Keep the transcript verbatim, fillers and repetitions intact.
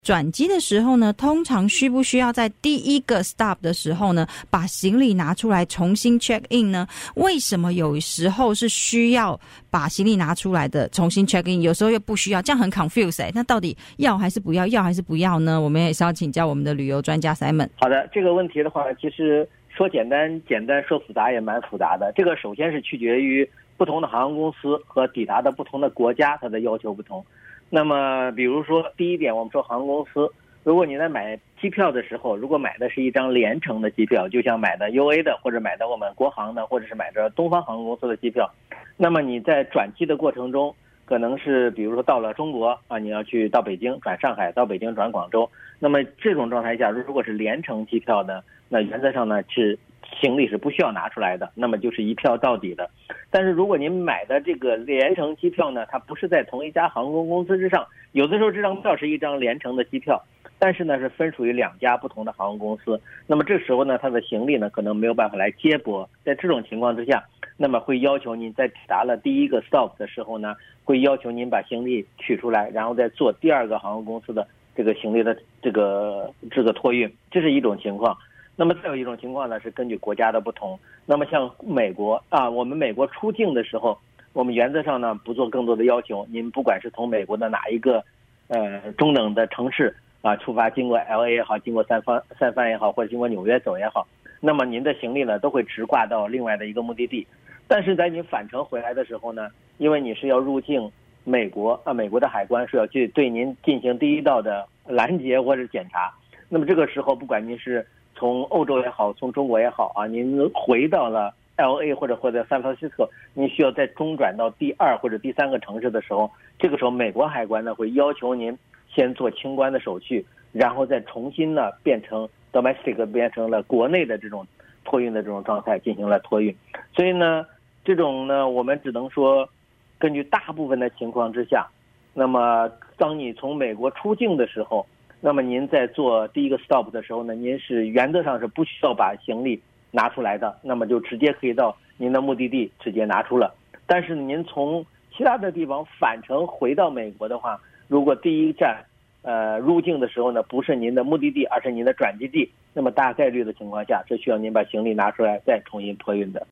转机的时候呢，通常需不需要在第一个 stop 的时候呢，把行李拿出来重新 check in 呢？为什么有时候是需要把行李拿出来的重新 check in， 有时候又不需要？这样很 confuse 欸。那到底要还是不要？要还是不要呢？我们也是要请教我们的旅游专家 Simon。 好的，这个问题的话，其实说简单简单，说复杂也蛮复杂的。这个首先是取决于不同的航空公司和抵达的不同的国家，它的要求不同。那么比如说第一点，我们说航空公司，如果你在买机票的时候，如果买的是一张联程的机票，就像买的 U A 的，或者买的我们国航的，或者是买的东方航空公司的机票，那么你在转机的过程中，可能是比如说到了中国啊，你要去到北京转上海，到北京转广州，那么这种状态下，如果是联程机票呢，那原则上呢是行李是不需要拿出来的，那么就是一票到底的。但是如果您买的这个联程机票呢，它不是在同一家航空公司之上，有的时候这张票是一张联程的机票，但是呢是分属于两家不同的航空公司，那么这时候呢它的行李呢可能没有办法来接驳，在这种情况之下，那么会要求您在抵达了第一个 stop 的时候呢，会要求您把行李取出来，然后再坐第二个航空公司的这个行李的这个这个托运，这是一种情况。那么再有一种情况呢，是根据国家的不同。那么像美国啊，我们美国出境的时候，我们原则上呢不做更多的要求。您不管是从美国的哪一个呃中等的城市啊出发，经过 L A 也好，经过三藩三藩也好，或者经过纽约走也好，那么您的行李呢都会直挂到另外的一个目的地。但是在您返程回来的时候呢，因为你是要入境美国啊，美国的海关是要去对您进行第一道的拦截或者检查。那么这个时候，不管您是从欧洲也好，从中国也好啊，您回到了 L A 或者或者三藩市特，您需要再中转到第二或者第三个城市的时候，这个时候美国海关呢会要求您先做清关的手续，然后再重新呢变成 domestic 变成了国内的这种托运的这种状态进行了托运。所以呢，这种呢我们只能说，根据大部分的情况之下，那么当你从美国出境的时候，那么您在做第一个 stop 的时候呢，您是原则上是不需要把行李拿出来的，那么就直接可以到您的目的地直接拿出了。但是您从其他的地方返程回到美国的话，如果第一站呃入境的时候呢不是您的目的地，而是您的转机地，那么大概率的情况下是需要您把行李拿出来再重新托运的。